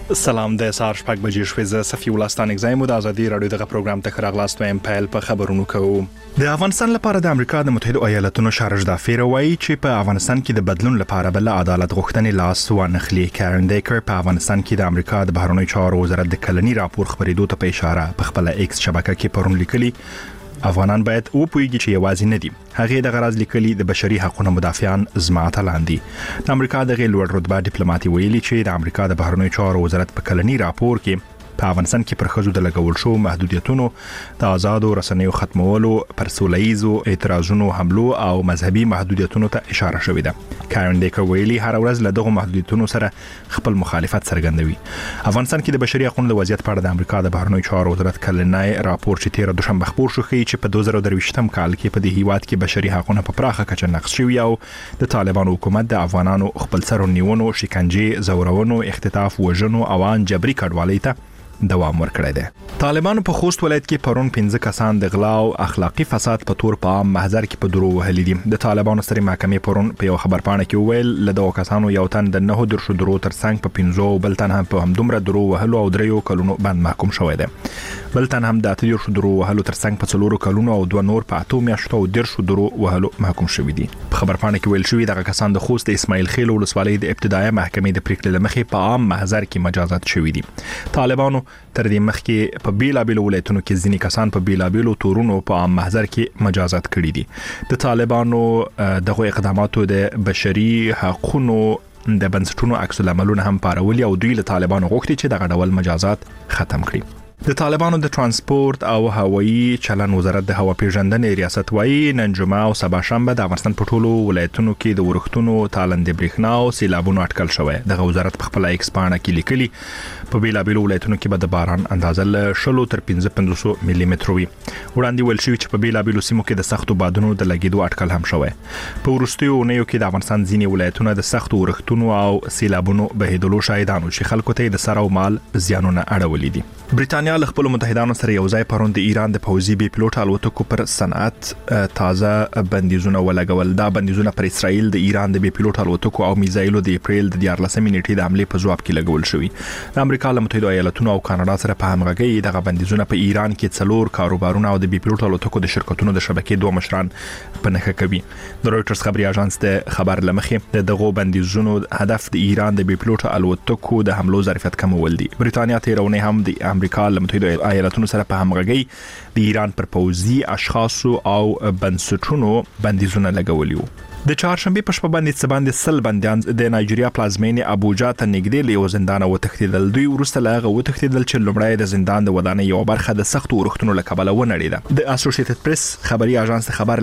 سلام د سهار شپږ بجې شوې زه صفي الله ستانک زایم د ازادي رادیو دغه پروګرام ته راغلاست وایم پیل په خبرونو کوو. د افغانستان لپاره د امریکا د متحده ایالاتونو شارج دافیر وایي چې په افغانستان کې د بدلون لپاره بل عدالت غوښتنې لاس وانخلي. کارن دیکر په افغانستان کې د امریکا د بهرنیو چارو وزارت د کلنی راپور خبرېدو ته په اشاره په خپل ایکس شبکه کې پرون لیکلي افغانان باید وپوهیږي چې یوازې نه دي. هغه د غرض لیکلي د بشري حقوقو مدافعان زماعت لاندې د امریکا د غیر لوړ رتبه ډیپلوماټي ویلي چې د امریکا د بهرنیو چارو وزارت په کلنی راپور کې په افغانستان کې پر ښځو د لګول شو محدودیتونو د آزادو رسنیو ختمولو پر سوله‌ییزو اعتراضونو حملو او مذهبي محدودیتونو ته اشاره شوې ده. کارن دیکر ویلي هر ورځ له دغه محدودیتونو سره خپل مخالفت څرګندوي. افغانستان کې د بشري حقوقو د وضعیت په اړه د امریکا د بهرنیو چارو وزارت کلنی راپور چې 13 دوشنبه خبر شو ښیي چې په 2023م کال کې په دې هیواد کې بشري حقوقو په پراخه کچه نقض شوي او د طالبانو حکومت د افغانانو خپل سر نیونو، شکنجه، زورونو، اختطاف، وژنو او ان جبري کډوالۍ ته دوام ورکړی دی. طالبانو په خوست ولایت کې پرون 15 کسان د غلا او اخلاقی فساد په تور په عام محضر کې په درو وهلي دي. د طالبانو سترې محکمې پرون په یو خبرپاڼه کې وویل له دغو کسانو یو تن د 9 درشو درو ترڅنګ په 15 بل تن هم په همدومره درو وهلو او 3 کلونو باندې محکوم شوی دی. بل تن هم د 8 درشو درو وهلو ترڅنګ په 4 کلونو او 2 نور په 8 میاشتو او درشو درو وهلو محکوم شوی دي. په خبرپاڼه کې ویل شوی دغه کسان د خوست د اسماعیل خیل ولسوالۍ د ابتدایي محکمې د پریکړې لمخې په عام محضر کې مجازات شوی دي. طالبانو تر دې مخکې په بیلابیلو ولایتونو کې ځینې کسان په بیلابیلو تورونو په عام محضر کې مجازات کړي دي. د طالبانو دغه اقداماتو د بشري حقوقو د بنسټونو عکس العملونه هم پارولي او دوی له طالبانو غوښتي چې دغه ډول مجازات ختم کړي. د طالبانو د ترانسپورت او هوایي چلن وزارت د هوا پیژندنې ریاست وایي نن جمعه او سبا شنبه د افغانستان په ټولو ولایتونو کې د ورښتونو تالندې برېښنا او سیلابونو اټکل شوی. دغه وزارت په خپل ایکس پاڼه کې لیکلي په بیلابیلو ولایتونو کې به د باران اندازه له 10 تر 15 ملي متر وي. وړاندې ویل شوی چې په بیلابیلو سیمو کې د سختو بادونو د لګیدو اټکل هم شوی. په وروستیو اونیو کې د افغانستان ځینې ولایتونه د سختو ورښتونو او سیلابونو بهیدلو شاهدانو چې خلکو ته د سر او مال زیانونه اړولي دي. برېټانیا له خپل متحدانو سره یو ځای پرون د ایران د پوځي بي پلوټ الوتکو پر صنعت تازه بندیزونه ولګول. دا بندیزونه پر اسرائیل د ایران د بي پلوټ الوتکو او میزایلو د اپریل د 14 نیټې د حمله په جواب کې لګول شوی. د امریکا له متحده ایالاتونو او کاناډا سره په همغږي دغه بندیزونه په ایران کې 4 کاروبارونه او د بي پلوټ الوتکو د شرکتونو د شبکې 2 مشران په نخښه کوي. د رويټرز خبري اژانس د خبر لمخې دغه بندیزونو هدف د ایران د بي پلوټ الوتکو د حملو ظرفیت کمول دي. برېټانیا تیرونه هم د امریکا له متحده ایالاتونو سره په همغږي د ایران پر پوځي اشخاصو او بنسټونو بندیزونه لګولي وو. د چهارشنبه په شپه باندې څباندې سل بندیان د نایجیریا پلازمینې ابوجا ته نږدې له یو زندان وتښتیدل. دوی ورسته له وتښتیدل چې لومړی د زندان د ودانۍ یو برخه د سختو ورښتونو له کبله ونړېده. د اسوسییټډ پریس خبري اژانس خبر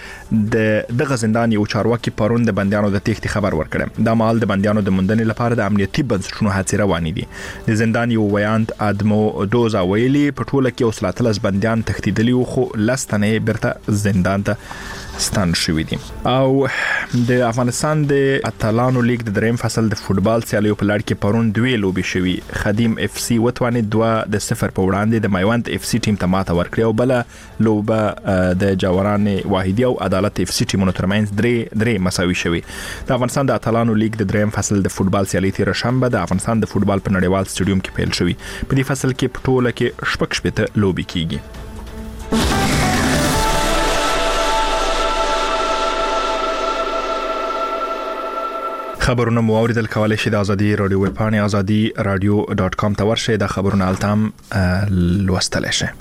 لمخې دغه زندان یو چارواکي پرون د بندیانو د تېښتې خبر ورکړ. د مال د بندیانو د موندنې لپاره د امنیتي بنسټونو هڅې روانې دي. د زندان یو ویاند ادمو دوزا ویلي په ټوله کې اوسلاتلس بندیان تښتیدلي وو خو لستنې برته زندان ته ستان شوی دي. او د افغانستان د اتلانو لیگ د دریم فصل د فوتبال سیالیو په لړ کې پرون 2 لوبي شوي. خدیم اف سی وتوانې 2-0 په وړاندې د میوند اف سی ټیم ته ماته ورکړه او بل لوبه د جاوران واحدی او عدالت اف سی ټیمونو ترمنځ درې مساوي شوي. د افغانستان د اتلانو لیگ د دریم فصل د فوتبال سیالي تیر شنبه د افغانستان د فوتبال په نړیوال سټډیوم کې پیل شوی. په دې فصل کې په ټوله کې 6 لوبي کیږي. خبرونه مو اوریدل کولای شئ د ازادي رادیو ویب پاڼې azadi.radio.com ته ورشئ. د خبرونه التام لوستلای شئ.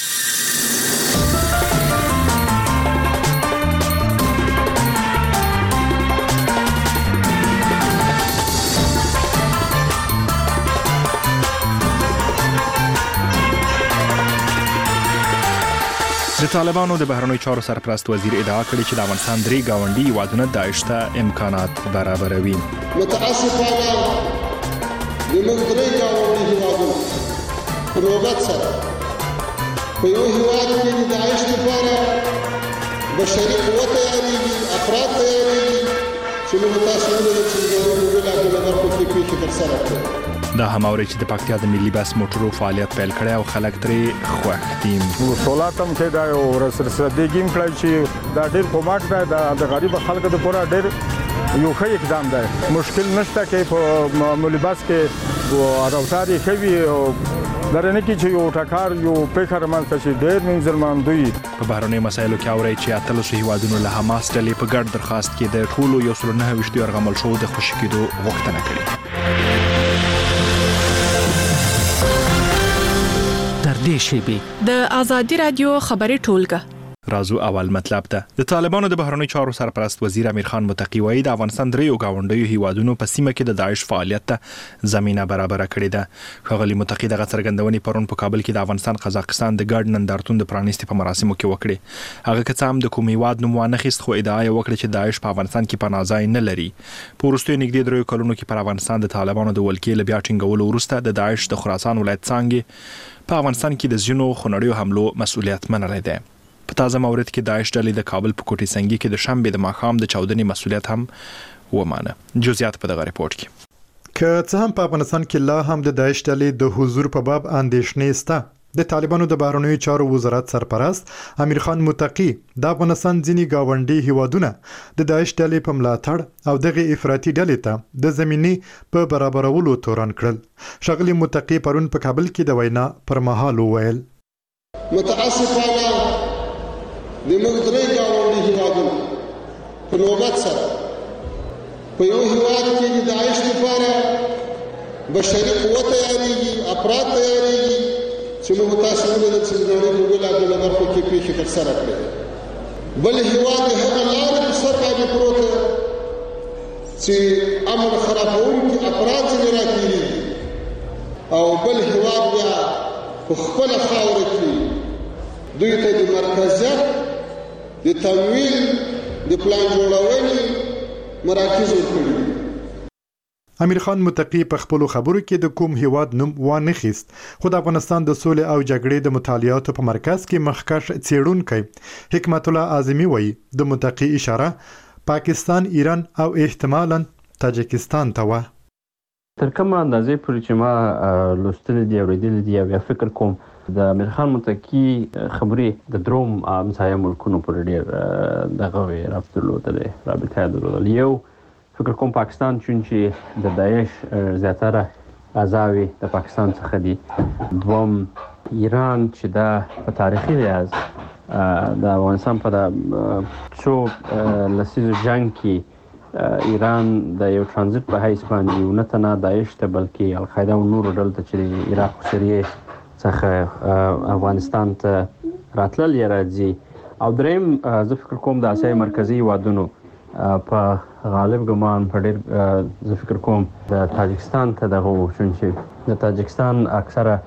د طالبانو د بهرنیو چارو سرپرست وزیر ادعا کړې چې د افغانستان 3 گاونډي هیوادونه داعش ته امکانات برابروي. متاسفانه زموږ 3 گاونډي هیوادونه په نوبت سره په یو هیواد کې د داعش لپاره بشري قوت تیارېږي، افراد تیارېږي چې موږ تاسو ولې چې د بلابل برخو کې پیښې ترسره کړو. دا هم اوري چې د پکتیا د ملي بس موټرو فعالیت پیل کړی او خلک ترې خوښ دي. سولاتم کې دا یو رسدګیم کړی چې دا ډېر کومک ده د غریب خلکو لپاره ډېر یو ښه اقدام دی. مشکل نشته کې په معمولي بس کې راوتار یې ښه وي او درنه کې چې یو ټکر یو پیښه رامنځته شي ډېر منځلماندوی. په بهرنیو مسایلو کې اوري چې اتلسو هیوادونو له حماس ډلې په ګډ درخواست کې د ټولو 129 یرغمل شوو د خوشي کېدو غوښتنه کړې. تر دې شیبې د آزادي رادیو خبري ټولګه رازو اول مطلب ده. د طالبانو د بهرنیو چارو سرپرست وزیر امیر خان متقی وایي د افغانستان دریو گاونډیو هیوادونو په سیمه کې د داعش فعالیت ته زمينه برابر کړې ده. ښاغلي متقی دغه څرګندونې پرون په کابل کې د افغانستان قزاقستان د ګډ نندارتون د پرانیستي په مراسمو کې وکړې. هغه که څه هم د کوم هیواد نوم وانه خیست خو ادعا یې وکړه چې داعش په افغانستان کې پناه ځای نه لري. په وروستیو نږدې دریو کلونو کې پر افغانستان د طالبانو د ولکې له بیا ټینګولو وروسته د داعش د خراسان ولایت څانګې په افغانستان کې د ځینو خونړیو حملو مسؤلیت منلی دی. په تازه مورد کې داعش ډلې د کابل په کوټې سنگي کې د شنبې د ماښام د چاودنې مسؤلیت هم ومانه. جزئیات په دغه ریپورت کې. که څه هم په افغانستان کې لا هم د داعش ډلې د حضور په باب اندېښنې شته. د طالبانو د بهرنیو چارو وزارت سرپرست امیر خان متقی د افغانستان ځینې گاونډي هیوادونه د داعش ډلې په ملاتړ او دغه افراطي ډلې ته د زمینې په برابرولو تورن کړل. ښاغلي متقی پرون په کابل کې د وینا پر مهال وویل متاسفانه د موږ درې ګاونډي هیوادونو په نوبت سره په یو هیواد کې د داعش لپاره بشري قوه تیارېږي، افراد تیارېږي چې موږ تاسو ولیدل چې د نړۍ په بېلابېلو برخو کې پیښې ترسره کړې. بل هیواد د هغه لارې په سر باندې پروت دی چې امن خرابوونکي افراد ځینې راکېږي او بل هیواد بیا په خپله خاوره کې دوی ته د مرکزیت د تمویل د پلان جوړونې مراکز ورکړي. امیر خان متقی په خپلو خبرو کې د کوم هیواد نوم وانه خیست خو د افغانستان د سولې او جګړې د مطالعاتو په مرکز کې مخکښ څېړونکی حکمت الله اعظمي وایي د متقی اشاره پاکستان، ایران او احتمالاً تاجکستان ته وه. تر کومه اندازې پورې چې ما لوستلي دي اورېدلي دي او یا فکر کوم د امیر خان متقی خبرې د دروم همسایه ملکونو پورې ډېر دغه ربط درلودلی، رابطه یې درلودل. یو فکر کوم پاکستان چون چې د داعش زیاتره اعضاوې د پاکستان څخه دي. دوم ایران چې دا په تاریخي لحاظ د افغانستان په څو لسیزو جنګ کې ایران د یو ترانزیت په حیث باندې نه تنها داعش ته بلکې القاعده او نورو ډلو ته چې د عراق او سوریې څخه افغانستان ته راتلل یې راځي. او دریم زه فکر کوم د اسیا مرکزي هیوادونو په غالب ګمان په ډېر زه فکر کوم د تاجکستان ته دغه و چون چې د تاجکستان اکثره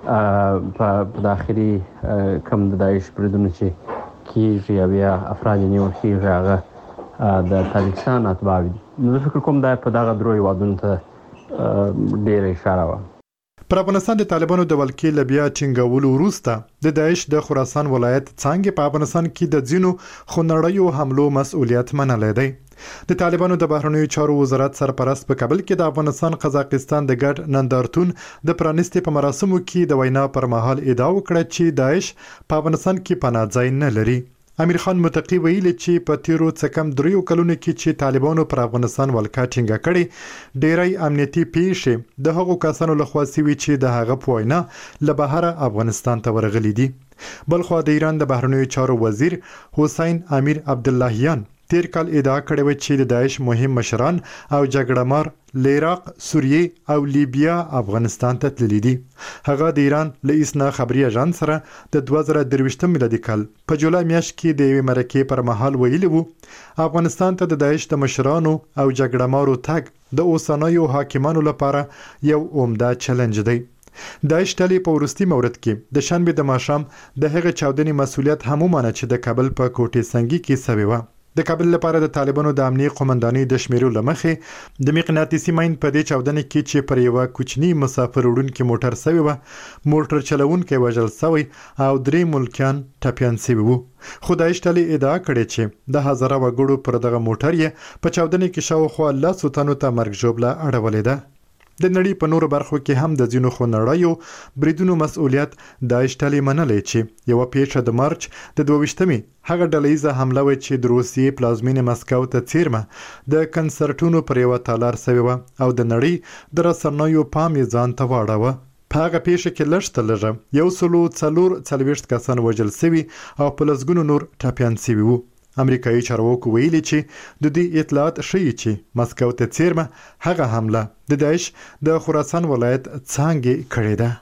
په داخلي کم د داعش بریدونو چې کېږي او یا افراد یې نیول کېږي هغه د تاجکستان اتباع دي. نو زه فکر کوم دا په دغه درو هیوادونو ته ډېره اشاره وه. پر افغانستان د طالبانو د ولکې له بیا ټینګولو وروسته د داعش د خراسان ولایت څانګې په افغانستان کې د ځینو خونړیو حملو مسؤلیت منلی دی. د طالبانو د بهرنیو چارو وزارت سرپرست په کابل کې د افغانستان قزاقستان د ګډ نندارتون د پرانیستي په مراسمو کې د وینا پر مهال ادعا وکړه چې داعش په افغانستان کې پناه ځای نه لري. امیر خان متقی ویلي چې په تیرو څه کم دریو کلونو کې چې طالبانو پر افغانستان ولکه ټینګه کړې ډېری امنیتي پیښې د هغو کسانو لخوا سوي چې د هغه په وینا له بهره افغانستان ته ورغلي دي. بلخوا د ایران د بهرنیو چارو وزیر حسین امیر عبداللهیان تیر کال ادعا کړې و چې د داعش مهم مشران او جګړه مار له عراق، سوریې او لیبیا افغانستان ته تللي دي. هغه د ایران له اسنا خبري اژانس سره د 2023 میلادي کال په جولای میاشت کې د یوې مرکې پر مهال ویلي وو افغانستان ته د داعش د مشرانو او جګړه مارو تګ د اوسنیو حاکمانو لپاره یو عمده چیلنج دی. داعش ډلې په وروستي مورد کې د شنبې د ماښام د هغه چاودنې مسؤلیت هم ومانه چې د کابل په کوټې سنگي کې سوې وه. د کابل لپاره د طالبانو د امنیه قومندانۍ د شمیرو لمخې د مقناطیسي ماین په دې چاودنې کې چې پر یوه کوچني مسافر وړونکي موټر سوی وه موټر چلونکی وژل سوی او 3 ملکیان ټپیان سوي وو. خو داعش ډلې ادعا کړې چې د هزاره وګړو پر دغه موټر یې په چاودنې کې شاوخوا 10 تنو ته مرګ ژوبله اړولې ده. د نړۍ په نورو برخو کې هم د ځینو خونړیو بریدونو مسؤلیت داعش ډلې منلې چې یو پیښه د مارچ د 22مې هغه ډلهیزه حمله و چې د روسیې پلازمینې مسکو ته څیرمه د کنسرټونو پر یوه تالار سوې وه او د نړۍ د رسنیو پام یې ځان ته واړاوه. په هغه پیښه کې لږ تر لږه 144 کسان وژل سوي او په لسګونو نور ټپیان سوي وو. امریکایي چارواکو ویلي چې د دې اطلاعات ښیي چې مسکو ته څیرمه هغه حمله د داعش د خراسان ولایت څانګې کړې ده.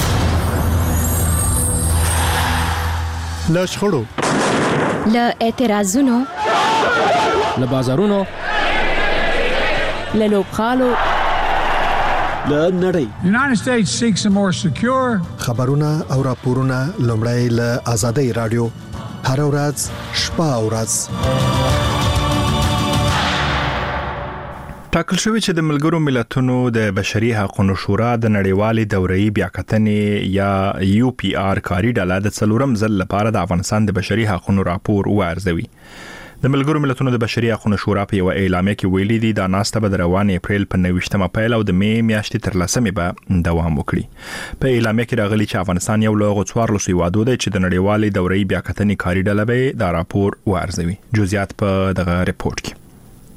له شخړو، له اعتراضونو، له بازارونو، له لوبغالو، له نړۍ. United States seeks a more secure. خبرونه او راپورونه لومړی له آزادۍ رادیو هر ورځ شپه او ورځ ټاکل شوی چې د ملګرو ملتونو د بشري حقوقو شورا د نړیوالې دورې بیاکتنې یا UPR کاری ډله د څلورم ځل لپاره د افغانستان د بشري حقوقو راپور وارزوي. د ملګرو ملتونو د بشري حقوقو شورا په یو اعلامیه کې ویلي دي د ناسته به د روان اپریل په 29مه پیل او د می میاشتې تر 10مې به دوام وکړي. په اعلامیه کې راغلي چې افغانستان یو له 14 هیوادو دی چې د نړیوالې دورې بیاکتنې کاری ډله به د راپور وارزوي. جزئیات په دغه ریپورت کې.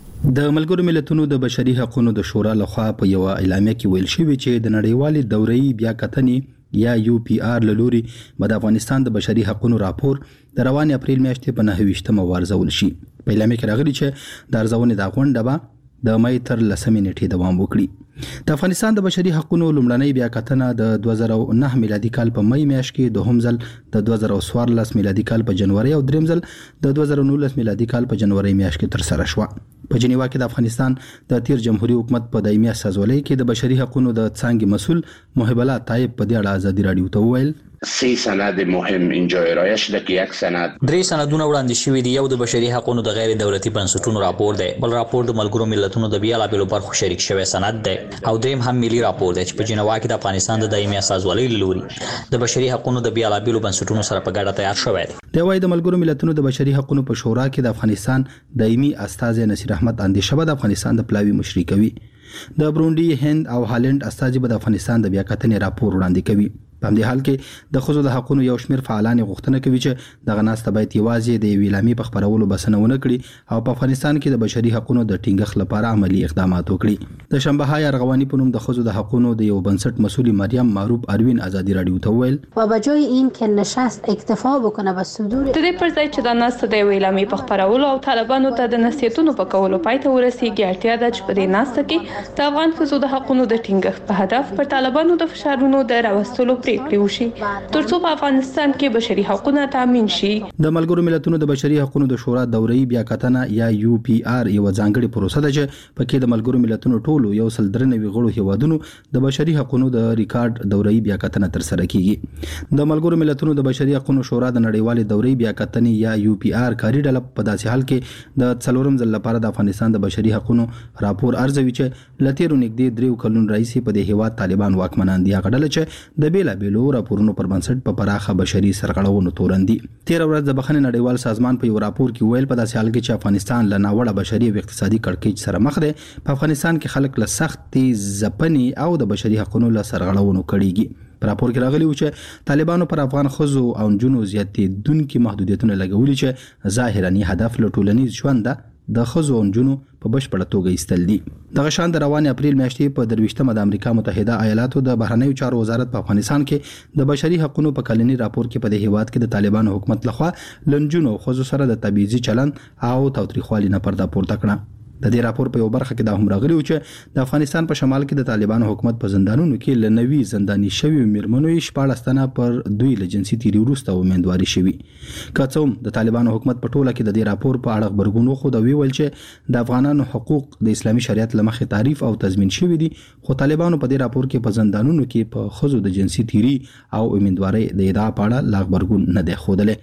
د ملګرو ملتونو د بشري حقوقو د شورا لخوا په یو اعلامیه کې ویل شوی چې د نړیوالې دورې بیاکتنې یا UPR لوري د افغانستان د بشري حقوقو راپور د روان اپریل میاشتې په 29مه وارزول شي. په اعلامیه کې راغلي چې د ارزونې د غونډه به د مې تر 10مې نیټې دوام وکړي. د افغانستان د بشري حقوقو لومړنۍ بیاکتنه د 2009 میلادي کال په مې میاشت کې، دوهم ځل د 2014 میلادي کال په جنوري او دریم ځل د 2019 میلادي کال په جنوري میاشت کې تر سره شوه. په جنیوا کې د افغانستان د تیر جمهوریت حکومت په دایمي استازولۍ کې د بشري حقوقو د څانګې مسؤل محب الله طایب په دې اړه ازادي رادیو ته وویل 3 سند مهم اینجا ارائه شده که یک سند 3 سندونه وړاندې شوي دي. یو د بشري حقوقو د غیر دولتي بنسټونو راپور دی، بل راپور د ملګرو ملتونو د بیلابېلو برخو شریک شوی سند دی او دریم هم ملي راپور دی چې په جنیوا کې د افغانستان د دایمي استازولۍ لوري د بشري حقوقو د بیلابېلو بنسټونو سره په ګډه تیار شوی دی. د وايي د ملګرو ملتونو د بشري حقوقو په شورا کې د افغانستان دایمي استازي نصیر احمد اندیشه د افغانستان د پلاوی مشري کوي. د برونډي، هند او هالند استازي به د افغانستان د بیاکتنې راپور وړاندې کوي. په همدې حال کې د ښځو د حقوقو یو شمېر فعالان غوښتنه کوي چې دغه ناسته باید یوازې د اعلامیې په خپرولو بسنه ونه کړي او په افغانستان کې د بشري حقوقو د ټینګښت لپاره عملی اقدامات وکړي. د شنبه ارغوانی په نوم د ښځو د حقوقو د یو بنسټ مسؤل مریم معروف اروین ازادي رادیو ته وویل و به جای این که نشست اکتفا بکنه به صدور د دې پر ځای چې د ناسته د اعلامیې په خپرولو او طالبانو ته د نصیحتونو په کولو پای ته ورسیږي، اړتیا ده چې په دې ناسته کې د افغان ښځو د حقوقو د ټینګښت په هدف پر طالبانو د فشارونو د راوستلو پریکړې وشي ترڅو په افغانستان کې بشري حقوقونه تامین شي. د ملګرو ملتونو د بشري حقوقو د شورا دورې بیاکتنه یا UPR یو ځانګړي پروسه ده چې پکې د ملګرو ملتونو ټولو 193 غړو هیوادونو د بشري حقوقو د ریکارډ دورې بیاکتنه تر سره کیږي. د ملګرو ملتونو د بشري حقوقو شورا د نړیوالې دورې بیاکتنې یا UPR کاری ډله په داسې حال کې د څلورم ځل لپاره د افغانستان د بشري حقوقو راپور ارزوي چې لتیرو نږدې 3 کلونو راځي په دې هیواد طالبان واکمنان دي. غډل چې د بیلابېلو راپورونو پر بنسټ په پراخه بشري سرغړونو تورندي. تیر ورځ د بخښنې نړیوال سازمان په یو راپور کې ویل په داسې حال کې چې افغانستان له ناوړه بشري او اقتصادي کړکېچ سره مخ دی، په افغانستان کې خلک له سختې ځپنې او د بشري حقوقو له سرغړونو کړيږي. په راپور کې راغلي و چې طالبانو پر افغان ښځو او نجونو زیاتېدونکي محدودیتونه لګولي چې ظاهرا هدف له ټولنیز ژوند د ښځو او نجونو په بشپړه توګه ایستل دي. دغه شان د روان اپریل میاشتې په 23مه د امریکا متحده ایالاتو د بهرنیو چارو وزارت په افغانستان کې د بشري حقوقو په کلني راپور کې په دې هیواد کې د طالبانو حکومت لخوا لنجونو او ښځو سره د تبعیضي چلند او تاوتریخوالي نه پرده پورته کړه. د دې راپور په یو برخه کې دا هم راغلی و چې د افغانستان په شمال کې د طالبانو حکومت په زندانونو کې لنوي زنداني شوی میرمنو 14 تنه پر دوی له جنسي تیری وروسته امیدواري شوی. که څوم د طالبانو حکومت په ټوله کې د دې راپور په اړه خبرګون خو دا ویل چې د افغانانو حقوق د اسلامي شریعت لمخې تعریف او تضمین شوی دي، خو طالبانو په دې راپور کې په زندانونو کې په ښځو د جنسي تیری او امیدواري د ادعا په اړه لا خبرګون نه دی ښودلی.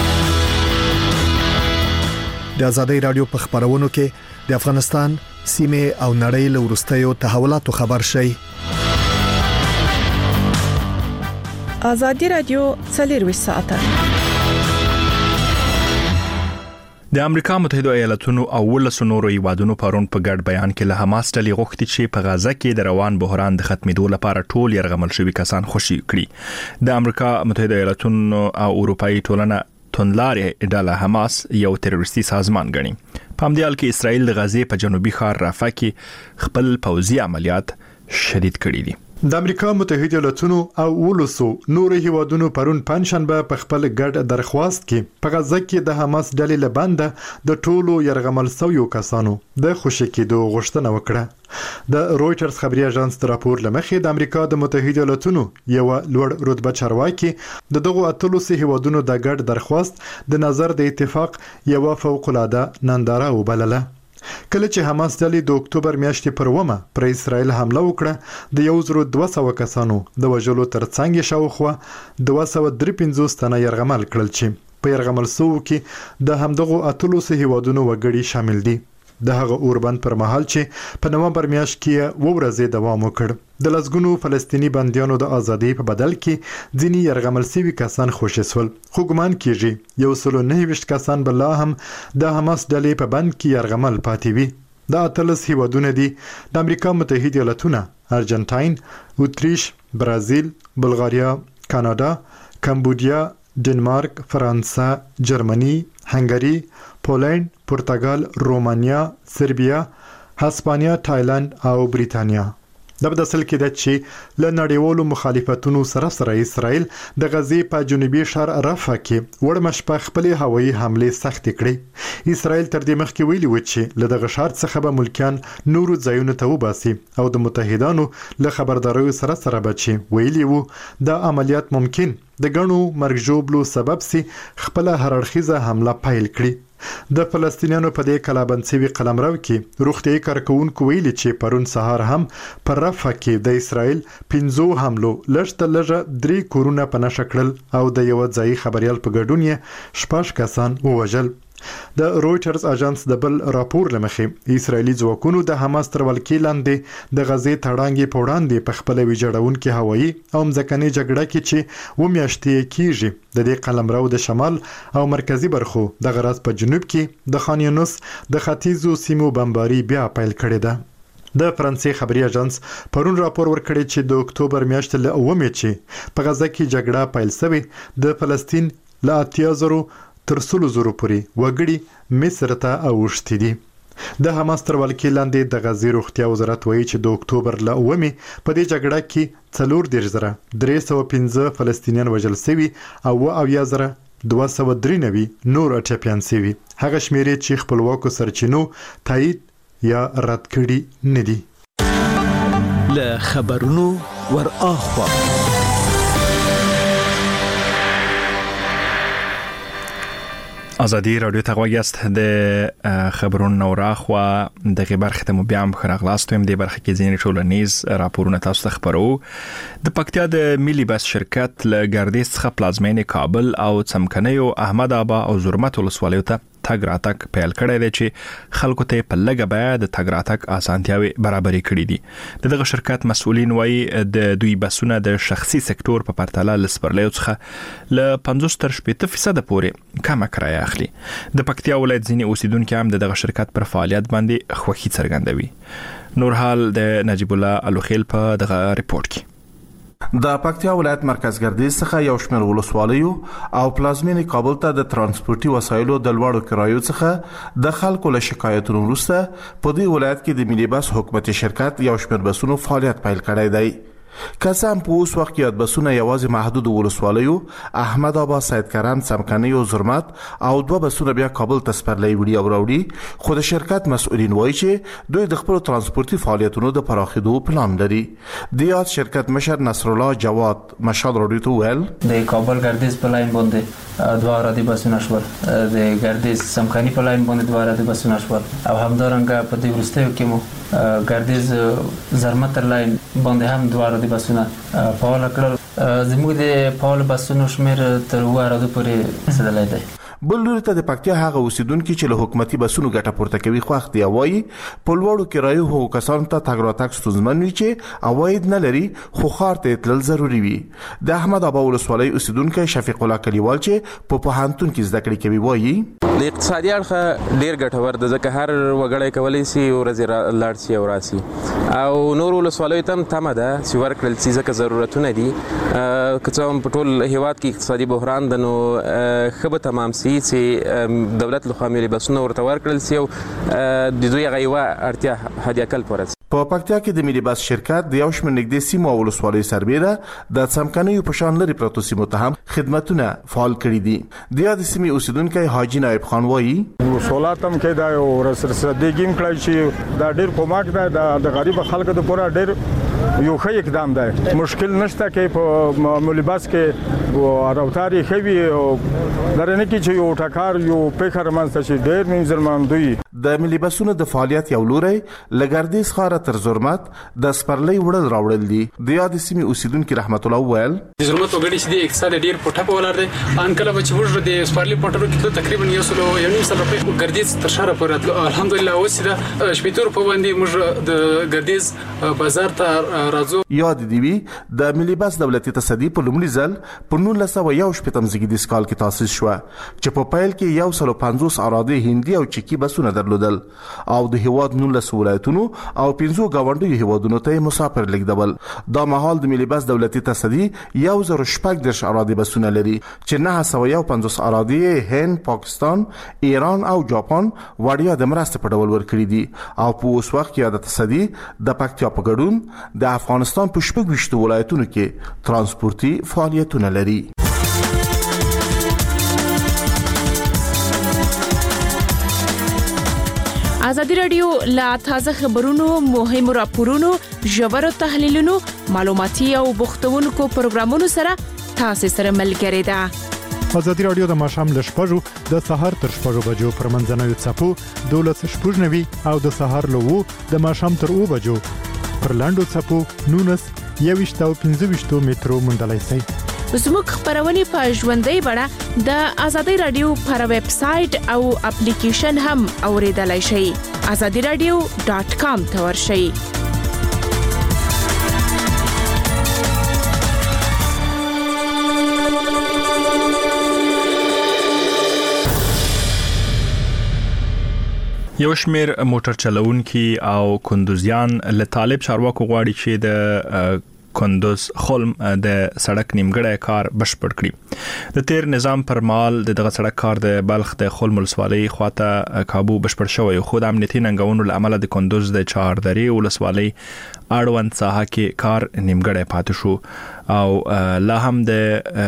د آزادۍ رادیو په خبرونو کې د افغانستان سیمه او نړۍ له وروستیو تحولاتو خبر شي. آزادۍ رادیو 24 ساعته د امریکا متحده ایالاتونو او ولسو نورو هیوادونو پرون په ګډ بیان کې له حماس ډلې غوښتي چې په غزه کې د روان بحران د ختمېدو لپاره ټول يرغمل شوي کسان خوشي کړي. د امریکا متحده ایالاتونو او اروپאי ټولنه توندلارې ډله حماس یو تروریستي سازمان ګڼي. په همدې حال کې اسرائیل د غزې په جنوبي ښار رافح کې خپل پوځي عملیات شدید کړي دي. د امریکا متحده ایالاتونو او ولسو نور هیوادونو پرون پنځشنبه په خپل ګډ درخواست کې په غزه کې د حماس ډلې لبنده د ټولو يرغمل شویو کسانو د خوشی کېدو غوښتنه وکړه. د رويټرز خبري اژانس د راپور لمخې د امریکا د متحده ایالاتونو یو لوړ رتبه چارواکي د دغه اتلو سه هیوادونو د ګډ درخواست د نظر د اتفاق یو فوق العاده ننداره وبلله. کله چې حماس ډلې د اکتوبر میاشتې پر ومه پر اسرائیل حمله وکړه د 1200 کسانو د وژلو ترڅنګ شاوخوا 253 تنه يرغمل کړل چې په يرغمل سو کې د همدغه اتلو سه هیوادونو وګړي شامل دي. د هغه اوربند پر مهال چې په نومبر میاشت کې ورځې دوام وکړ د لسګونو فلسطینی بنديانو د ازادۍ په بدل کې ځینی يرغمل سوي کسان خوشی سول. خو ګمان کیږي 129 کسان بل هم د حماس ډلې په بند کې يرغمل پاتې وي. د اتلس هیوادونه دي د امریکا متحده ایالاتونه، ارجنټاین، اتریش، برازیل، بلغاریا، کاناډا، کمبودیا، ډنمارک، فرانسه، جرمني، هنګری، پولند، پرتګال، رومانیا، سربیا، هسپانیا، تایلند او بریتانیا. د بدسل کې د چې ل نړیوالو مخالفتونو سره اسرائیل د غزې په جنوبي شهر رافح کې وړمشپه خپل هوایي حمله سخت کړې. اسرائیل تر دې مخکې ویلي و چې له دغه شهر څخه به ملکیان نورو ځایونو ته وباسي او د متحدانو له خبرداري سره بچي. ویلي وو د عملیات ممکن د غنو مرګ جوړلو سبب سي خپل هررخیزه حمله پیل کړي. د فلسطینیانو په دې کلابنسوي قلمرو کې روغتي کارکونکو ویلي چې پرون سهار هم پر رافح کې د اسرائیل 15 حملو لږ 3 کورونه په نشکړل او د یو ځای خبريال په ګډون یې 6 کسان ووژل. د رويټرز اژانس د بل راپور لمخې اسرایلی ځواکونو د حماس تر ولکې لاندې د غزې تړانګې په وړاندې په خپل ویجاړونکو هوایي او ځمکني جګړه کې چې ومیاشتې کیږي د دې قلمرو د شمال او مرکزی برخو د غرض په جنوب کې د خان یونس د ختیځو سیمو بمباري بیا پیل کړې ده. د فرانسې خبري اژانس پرون راپور ورکړی چې د اکتوبر میاشتې له اومه چې په غزه کې جګړه پیل شوه د فلسطین له 80,000 تر 100,000 پورې وګړي مصر ته اوښتي دي. د حماس تر ولکې لاندې د غزې روغتیا وزارت وایي چې د اکتوبر له اومه په دې جګړه کې 4,315 فلسطینیان وژل شوي او 293 نور ټپيان شوي. هغه شمیرې چې خپلواکو سرچینو تایید یا رد کړي نه دي. له خبرونو ور اخوا ازادي رادیو ته غوښیاست د خبرونو نوراخوا د برخه ته مو بیا هم خراغلاستوم د برخه کې ځینې ټولنیز راپورونه تاسو ته خبرو. د پکتیا د ملي بس شرکت له ګردیز څخه پلازمینې کابل او څمکنیو احمد آبا او زرمت ولسوالیو ته تګ راتګ پیل کړی دی چې خلکو ته په لږه بیه د تګ راتګ اسانتیاوي برابرې کړې دي. دغه شرکت مسؤلین وایي د دوی بسونه د شخصي سکتور په پرتله لسپرلیو څخه ل 50% پورې کم کرایه اخلي. د پکتیا ولایت ځینې اوسیدونکو هم دغه شرکت پر فعالیت باندې خوښي څرګندوي. نور حال د نجیب الله الوخیل په دغه ریپورت کې. د پکتیا ولایت مرکز ګردیز څخه یو شمېر ولسوالیو او پلازمینې کابل ته د ترانسپورتي وسایلو د لوړو کرایو څخه د خلکو له شکایتونو وروسته په دې ولایت کې د ملي بس حکومتي شرکت یو شمېر بسونو فعالیت پیل کړی دی. کسان په اوس وخت کې بسونه یوازې محدود ولسوالیو احمد آبا، سید کرم، څمکني او زرمت او 2 بسونه بیا کابل ته سپرلی وړي او راوړي. خو د شرکت مسؤلین وایي چې دوی د خپل ترانسپورتي فعالیتونو د پراخېدو پلان لري. د یاد شرکت مشر نصر الله جواد مشال رادیو ته ویل د کابل ګردیز په لاین باندې 2 رادي بسونه شول، د ګردیز څمکني په لاین باندې 2 رادي بسونه شول او همدارنګه په دې وروستیو کې مو ګردیز زرمت لاین باندې هم 2 رادي بسونه فعال کړل. زموږ د فعال بسونو شمیر تر 2 رادو پورې رسیدلی دی. بل لوري ته د پکتیا هغه اوسیدونکو چې له حکومتي بسونو ګټه پورته کوي خوښ دی وایي په لوړو کرایو هغو کسانو ته تګ راتګ ستونزمن وي چې عواید نه لري خو ښار ته تلل ضروري وي. د احمد ابا ولسوالۍ اوسیدونکی شفیق الله کلیوال چې په پوهنتون کې زده کړې کوي وایي د اقتصادي اړخ ډیر ګټور دی ځکه هر وګړی کولی شي ورځې لاړ شي او راسي او نور ولسوالیو ته هم تمه ده چې ورکړل شي ځکه ضرورتونه دي که څه هم په ټول هیواد کې اقتصادي بحران ده نو ښه به تمام شي چې دولت لخوا ملي بسونه ورته ورکړل شي او د دوی هغه یوه اړتیا حد اقل پوره شي. په پکتیا کې د ملي بس شرکت د یو شمېر نږدې سیمو او ولسوالیو سربیره د څمکنیو په شان لرې پرتو سیمو ته هم خدمتونه فعال کړي دي. د یادې سیمې اوسیدونکی حاجي نایب خان وایي سولات هم کې دا یو رسدګیم کړی چې دا ډېر کومک ده د غریب خلکو د پوره ډېر یو ښه اقدام دی. مشکل نشته کې په ملي بس کې راوتاري ښه وي او درنه کې چې یو ټکر یو پیښه رامنځته شي ډېر منځلمندوي. د ملي بسونو د فعالیت یو لوری لګردیز ښار تر زرمت د سپرلۍ وړل راوړل دي. د یادې سیمې اوسیدونکي رحمت الله وویل د زرمت وګړي چې د اقتصاد ډیر په ټاپه ولاړ دي ان کله چې وژر د سپرلۍ پټرو کې تقریبا 1.5 روپۍ ګردیز تر شهر پورې الحمدلله اوسه شپېتور په باندې موږ د ګردیز بازار ته راځو. یاد دی وی د ملي بس دولتي تصدی په لومړي ځل په 1918 زیږدیز کال کې تاسیس شو چې په پیل کې 150 اراده هندي او چکی بسونه درلودل او د هیواد 19 ولایتونو او 15 گاونډیو هیوادونو ته مسافر لیږدول. دا مهال د ملي بس دولتي تصدی 1014 اراده بسونه لري چې 950 اراده هند، پاکستان، ایران او جاپان وړیا د مرستې په ډول ورکړي دي او په اوس وخت کې د تصدی د پکتیا په ګډون د افغانستان په 26 ولایتونو کې ترانسپورتي فعالیتونه لري. ازادي رادیو لا تازه خبرونو، مهمو راپورونو، ژورو تحلیلونو، معلوماتي او بوختونکو پروګرامونو سره تاسو سره ملګری ده. ازادي رادیو د ماښام له 6 د سهار تر 6 بجو پر منځنوي څپو 12:90 او د سهار له 2 د ماښام تر 2 بجو پر لاندو څپو 19 او 15 مترو موندلای شئ. زموږ خبرونه په ژوندۍ بڼه د ازادي رادیو پر ویب سټ او اپلیکیشن هم اوریدلای شئ. azadiradio.com ته ورشئ. یو شمیر موټر چلوونکي او کندوزیان له طالب چارواکو غواړي چې د کندوز خلم د سړک نیمګړی کار بشپړ کړي. د تیر نظام پر مال دغه سړک کار د بلخ د خلم ولسوالۍ خواته کابو بشپړ شوی خو د امنیتي ننګونو لامل د کندوز د چهاردری ولسوالۍ اړوند ساحه کې کار نیمګړی پاتې شو او لا هم د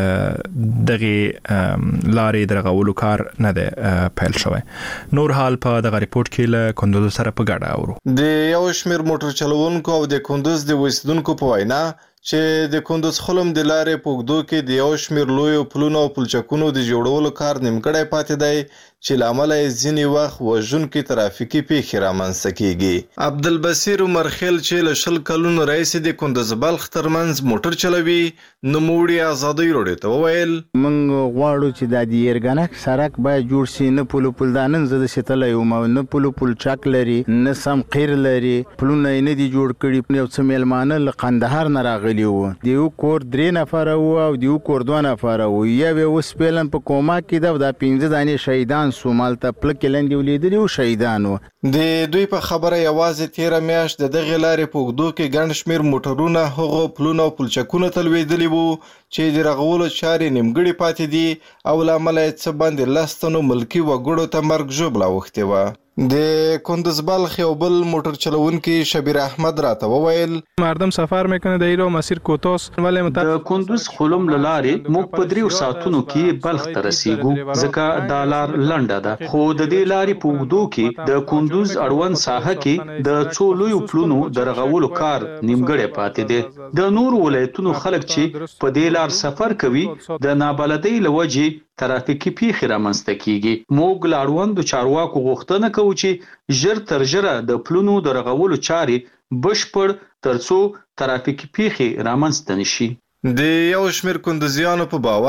دغه لارې درغولو کار نه دی پیل شوی. نور حال په دغه ریپورت کې له کندوز سره په ګډه اورو. د یو شمیر موټر چلوونکو او د کندوز د اوسیدونکو په وینا چې د کندوز خلم د لارې په اوږدو کې د یو شمیر لویو پلونو او پلچکونو د جوړولو کار نیمګړی پاتې دی چې لامل یې ځینې وخت وژونکي ترافیکي پیښې رامنځته کیږي. عبدالبصیر عمرخیل چې له 20 کلونو راهیسې د کندوز بلخ ترمنځ موټر چلوي نوموړي ازادي رادیو ته وویل موږ غواړو چې د دیرګنک سړک باید جوړ شي. نه پلو پلدانن زده شتل یو نه پلو پلچک لري نه سم قیر لري پلونه نه دي جوړ کړي. یو څه میلمانه له قندهار نه راغلي وو دیو کور 3 نفر وو او دیو کور 2 نفر وو یا به وس پلن په کوما کې دا 15 دانې شهیدان سومال ته پلک لندې ولیدل او شهیدانو. د دوی په خبره یوازې 13 میاشت د دغه لارې په اوږدو کې ګڼ شمیر موټرونه هغو پلونه او پلچکونه تلویدلي وو چې د رغولو چارې نیمګړې پاتې دي او له امله یې څه باندې 10 تنو ملکي وګړو ته مرګ ژوبله اوښتې وه. د کندوز بلخ یو بل موټر چلوونکی شبیر احمد راته وویل مردم سفر میکنه در ایران مسیر کوتاست ولی د کندوز خلم لارې موږ په 3 ساعتونو کې بلخ ته رسیږو ځکه دا لار لنډه ده خو د دې لارې په اوږدو کې د کندوز اړوند ساحه کې د څو لویو پلونو د رغولو کار نیمګړی پاتې دی. د نور ولایتونو خلک چې په دې لار سفر کوي د نابلدۍ له وجې ترافیکي پیښې رامنځته کیږي. موږ له اړوندو چارواکو غوښتنه کوو چې ژر تر ژره د پلونو د رغولو چارې بشپړ ترڅو ترافیکي پیښې رامنځته نشي. د یو شمیر کندوزیانو په باور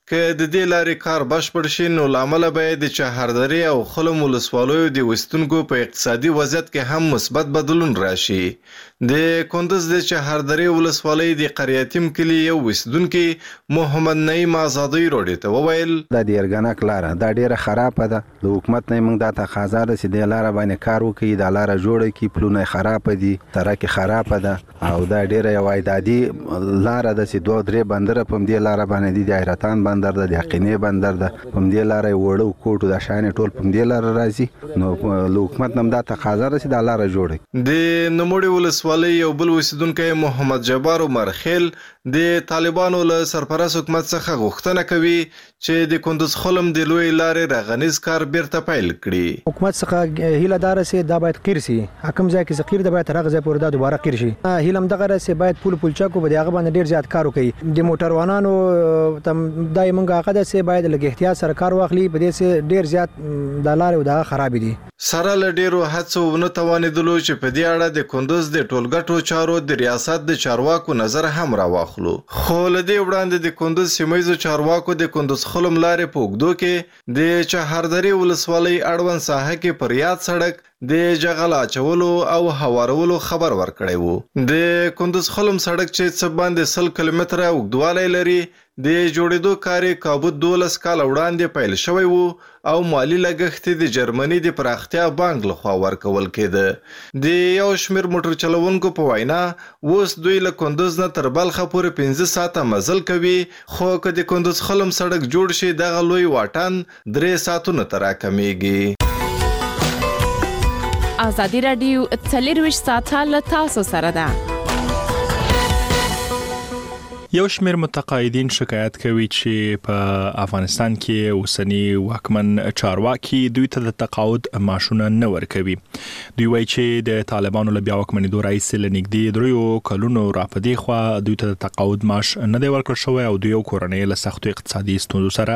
که د دې لارې کار بشپړ شي نو لامل به د چهاردری او خلم ولسوالیو د وستونکو په اقتصادي وضعیت کې هم مثبت بدلون راشي. د کندز د چهاردری ولسوالۍ د قریاتیم کلی یو وستونکي محمد نعیم آزادی روډي ته وویل د دیرګنک لاره دا ډیره خراب ده. د حکومت نه موږ د تقاضا ده چې د لاره باندې کار وکړي، د لاره جوړه کړي. پلونه خراب دي، سړک خراب ده او دا ډیره یو عادي لاره ده چې 2-3 بندر په دې لاره باندې د حیرتان بندر ده، د حقینه بندر ده، په دې لاره وړو کوټو د شان ټول په دې لاره راځي. نو له حکومت نه د تقاضا ده چې د لاره جوړه. د نموړي ولسوالۍ یو بل اوسیدونکی محمد جبار عمر خیل د طالبانو له سرپرست حکومت څخه غوښتنه کوي چې د کندز خلم د لوی لارې رغنیز کار بیرته پیل کړي. حکومت څخه هیله دار سي دا باید قیر سي، حکم ځای کې ذخیر د باید رغزه پور دا دوباره قیر شي. هیله دغه سي باید پول چاکو به هغه باندې ډیر زیات کار وکړي. د موټروانانو تم دای منګه عقد سي باید لګ احتیاط سره کار واخلي، به دې سي ډیر زیات د لارې دا خراب دي. سره له ډیرو هڅو نه توانیدلو چې په دې اړه د کندز د ټولګټو چارو د ریاست د چارواکو نظر هم راواخلو. خو له دې وړاندې د کندز سیمایي چارواکو د کندز خلم لارې په اوږدو کې د چهاردری ولسوالۍ اړوند ساحه کې پر یاد سړک د جغل اچولو او هوارولو خبر ورکړی وو. د کندز خلم سړک چې څه باندې 100 کیلومتره اوږدوالی لري د جوړېدو کار یې کابو 12 کال وړاندې پیل شوی وو او مالی لګښت د جرمني د پراختیا بانک لخوا ورکول کېده. د یو شمېر موټر چلوونکو په وینا اوس دوی له کندز نه تر بلخه پورې 15 ساعته مزل کوي، خو که د کندز خلم سړک جوړ شي دغه لوی واټن 3 ساعتونو ته راکمیږي. ازادي رادیو 24 ساعته له تاسو سره ده. یو شمېر متقاعدین شکایت کوي چې په افغانستان کې اوسنی واکمن چارواکي دوی ته د تقاعد معاشونه نه ورکوي. دوی وایي چې د طالبانو له بیا واکمنېدو راهیسې له نږدې 3 کلونو راپدې خوا دوی ته د تقاعد معاش نه دی ورکړل شوی او دوی او کورنۍ له سختو اقتصادي ستونزو سره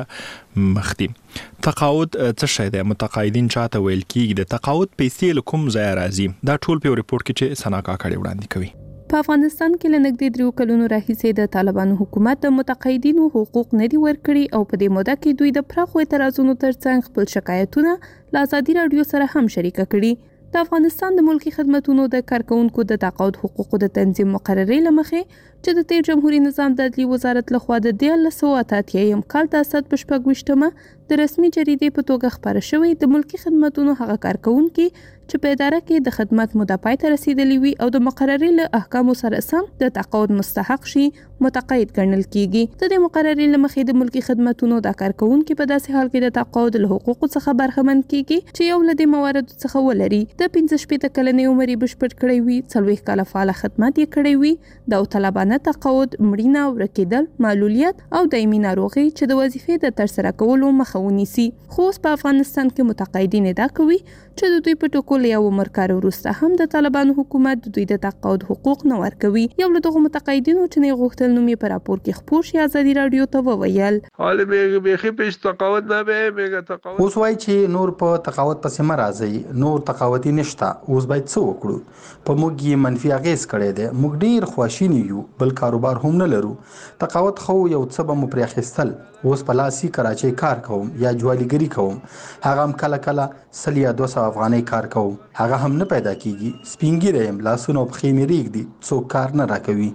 مخ دي. تقاعد څه شی دی؟ متقاعدین چاته ویل کیږي؟ د تقاعد پیسې له کوم ځای راځي؟ دا ټول په ریپورت کې چې سنا کاکړي وړاندې کوي. په افغانستان کې له نږدې 3 کلونو راهیسې د طالبانو حکومت د متقاعدینو حقوق نه دي ورکړي او په دې موده کې دوی د پراخو اعتراضونو ترڅنګ خپل شکایتونه له ازادي رادیو سره هم شریک کړي. د افغانستان د ملکی خدماتو د کارکونکو د تقاعد حقوقو د تنظیم مقررې لمخې چې د تیر جمهوریت نظام د عدلي وزارت لخوا د 1988 کال د اسد په 28مه د رسمي جریدې په توګه خبره شوې د ملکی خدماتو هغه کارکونکو چې په اداره کې د خدمات موده پای ته رسیدلې وي او د مقررې له احکامو سره سم د تقاعد مستحق شي متقاعد ګڼل کیږي. د دې مقررې لمخې د ملکی خدماتو د کارکونکو په داسې حال کې د تقاعد له حقوقو څخه برخمن کیږي چې یو له دې مواردو څخه ولري د 15 کلنې عمر بشپړ کړی وي، 40 کاله فعال خدمات یې کړی وي، د طالبانه تقاعد، مړینه، ورکیدل، معلولیت او دایمي ناروغي چې د وظیفې د ترسره کولو مخه ونیسي. خو په افغانستان کې متقاعدین ادعا کوي چې د دوی په ټکو یو عمر کار وروسته هم د طالبانو حکومت د دوی د تقاعد حقوق نه ورکوي. یو له دغه متقاعدینو چې نه غوښتل نوم یې په راپور کې خپور شي ازادي رادیو ته وویل حال به پیش تقاعد نه به میگه تقاعد اوس وای چې نور په تقاعد پسې مرাজি نور تقاعدي نشته. اوس باید څه وکړو؟ په موږ یې منفي اغیز کړی دی. موږ ډیر خواشینی یو، بل کاروبار هم نه لرو. تقاعد خو یو څه به مو پرې اخیستل. اوس په لاسي کراچۍ کار کوم یا جوالیګری کوم، هغه هم کله کله 100 یا 200 افغانۍ کار کوم، هغه هم نه پیدا کیږي. سپینګیره يم، لاسونه په خېمې ریږدي، څوک کار نه راکوي.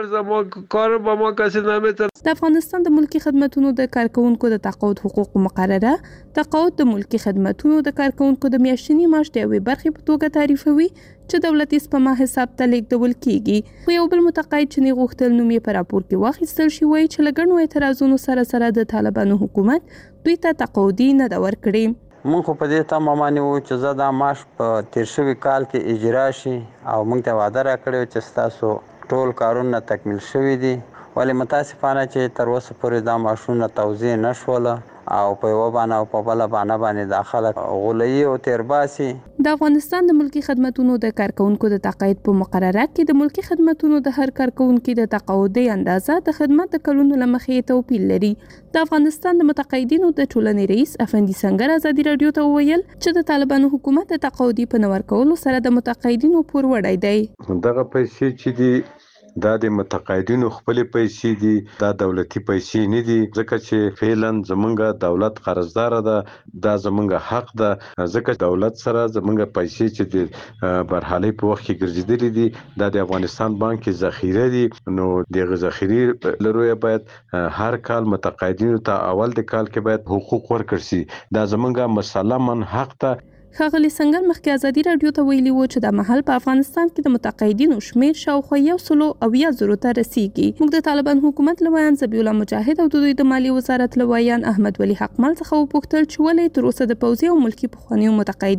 د افغانستان د ملکی خدماتو د کارکونکو د تقاعد حقوق مقرره تقاعد د ملکی خدماتو د کارکونکو د میاشتنی معاش د یوې برخې په توګه تعریفوي چې دولتي سپما حساب ته لیږدول کیږي. خو یو بل متقاعد چې نه غوښتل نوم یې په راپور کې واخیستل شي وایي چې لګڼو اعتراضونو سره د طالبانو حکومت دوی ته تقاعدي نه دا ورکړي. مونږ په دې تمامانی وو چې زه دا معاش په تیر شوی کال کې اجرا شي او مونږ ته وعده راکړی چې تاسو ټول کارونه تکمیل شوي دي، ولی متاسفانه چې تر اوسه پورې دا معاشونه توزیع نشوله او په یو باندې او په بل باندې داخله غولي او تیرباسي. د افغانستان د ملکی خدماتو د کارکونکو د تقاعد په مقررات کې د ملکی خدماتو د هر کارکونکو د تقاعدي اندازه د خدمات د کلونو لمخې توپیر لري. د افغانستان د متقاعدینو د ټولنې رئیس افندي سنگر ازادي رادیو ته وویل چې د طالبانو حکومت د تقاعدي په نور کولو سره د متقاعدینو پور وړای دی. دغه پیسې چې دی دا د متقاعدینو خپل پیسې دي، دا دولتي پیسې نه دي، ځکه چې فعلا زمونږ دولت قرضدار ده، دا زمونږ حق ده، ځکه دولت سره زمونږ پیسې چې د برحالي په وخت کې ګرځېدلې دي دا د افغانستان بانک کې ذخیره دي. نو د ذخیره لروي باید هر کال متقاعدینو ته اول د کال کې باید حقوق ورکړي شي. دا زمونږ مسلمن حق ته. ښاغلي سنگر مخکې ازادي رادیو ته ویلي وو چې د مهال په افغانستان کې د متقاعدینو شمیر شاوخوا 100 ته رسیدي. موږ د طالبان حکومت لویان ذبیح الله مجاهد او د دوی د مالی وزارت لویان احمد ولی حقمل څخه وپوښتل چې ولې تر اوسه د پوځي او ملکی پخوانیو متقاعدینو